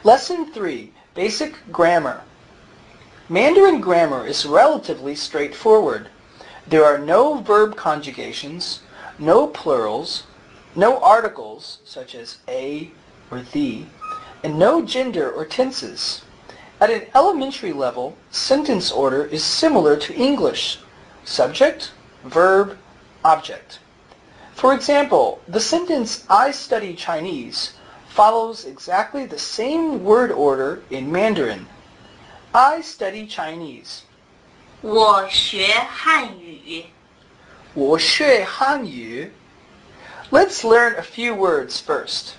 Lesson 3, Basic Grammar. Mandarin grammar is relatively straightforward. There are no verb conjugations, no plurals, no articles such as a or the, and no gender or tenses. At an elementary level, sentence order is similar to English: subject, verb, object. For example, the sentence "I study Chinese" follows exactly the same word order in Mandarin. I study Chinese. 我学汉语。 我学汉语. Let's learn a few words first.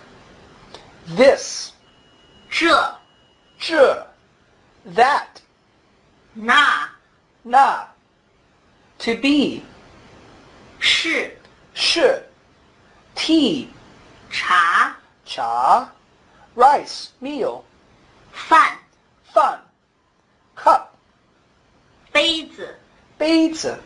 This, 这这, that, 那那, to be, 是是, tea, 茶茶, rice, meal, 饭饭, cup, 杯子杯子,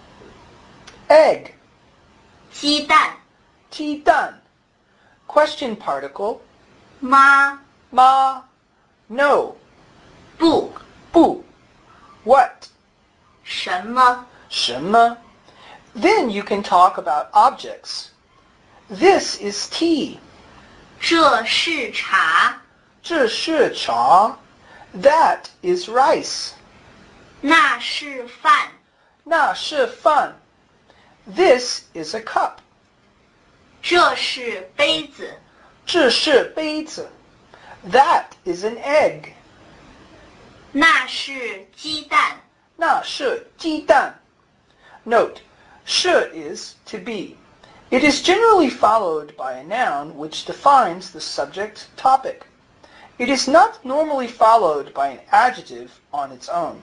egg, 鸡蛋鸡蛋, question particle, 妈吗, no, 不不, what, 什么什么. Then you can talk about objects. This is tea. 这是茶这是茶. That is rice. 那是饭那是饭. This is a cup. 这是杯子这是杯子. That is an egg. 那是鸡蛋那是鸡蛋. Note, 是 is to be. It is generally followed by a noun which defines the subject topic. It is not normally followed by an adjective on its own.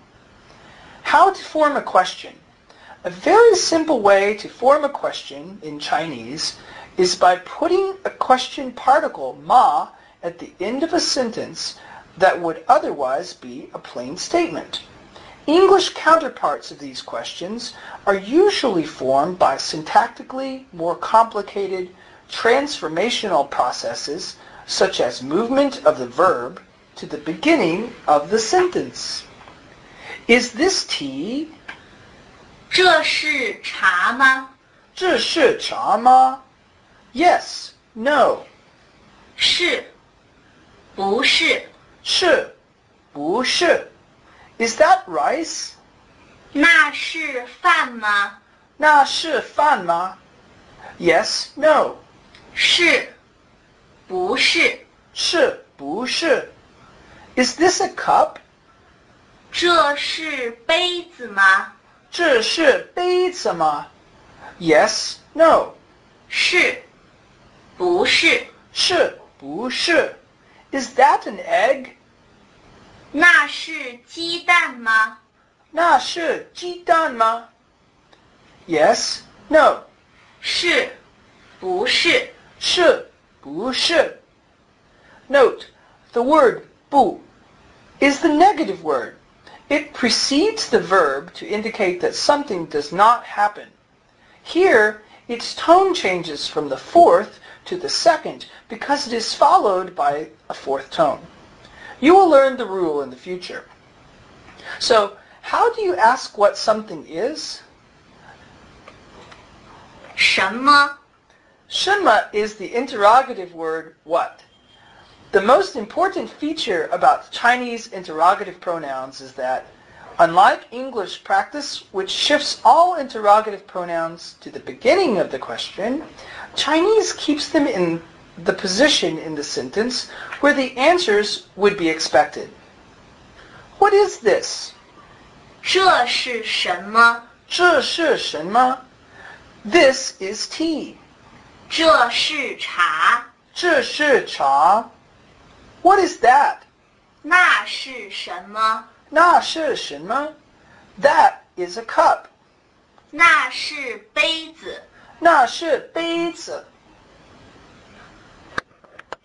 How to form a question? A very simple way to form a question in Chinese is by putting a question particle ma at the end of a sentence that would otherwise be a plain statement. English counterparts of these questions are usually formed by syntactically more complicated transformational processes such as movement of the verb to the beginning of the sentence. Is this tea? 这是茶吗这是茶吗? Yes, no. 是不是是不是? Is that rice? 那是饭吗那是饭吗? Yes, no. 是不是是不是? Is this a cup? 这是杯子吗这是杯子吗? Yes, no. 是不是是不是? Is that an egg? 那是鸡蛋吗那是鸡蛋吗? Yes, no. 是不是是不是? Note, the word 不 is the negative word. It precedes the verb to indicate that something does not happen. Here, its tone changes from the fourth to the second because it is followed by a fourth tone. You will learn the rule in the future. So, how do you ask what something is? 什么什么 is the interrogative word what. The most important feature about Chinese interrogative pronouns is that, unlike English practice, which shifts all interrogative pronouns to the beginning of the question, Chinese keeps them in the position in the sentence where the answers would be expected. What is this? 这是什么这是什么? This is tea. 这是茶这是茶. What is that? 那是什么那是什么? That is a cup. 那是杯子那是杯子.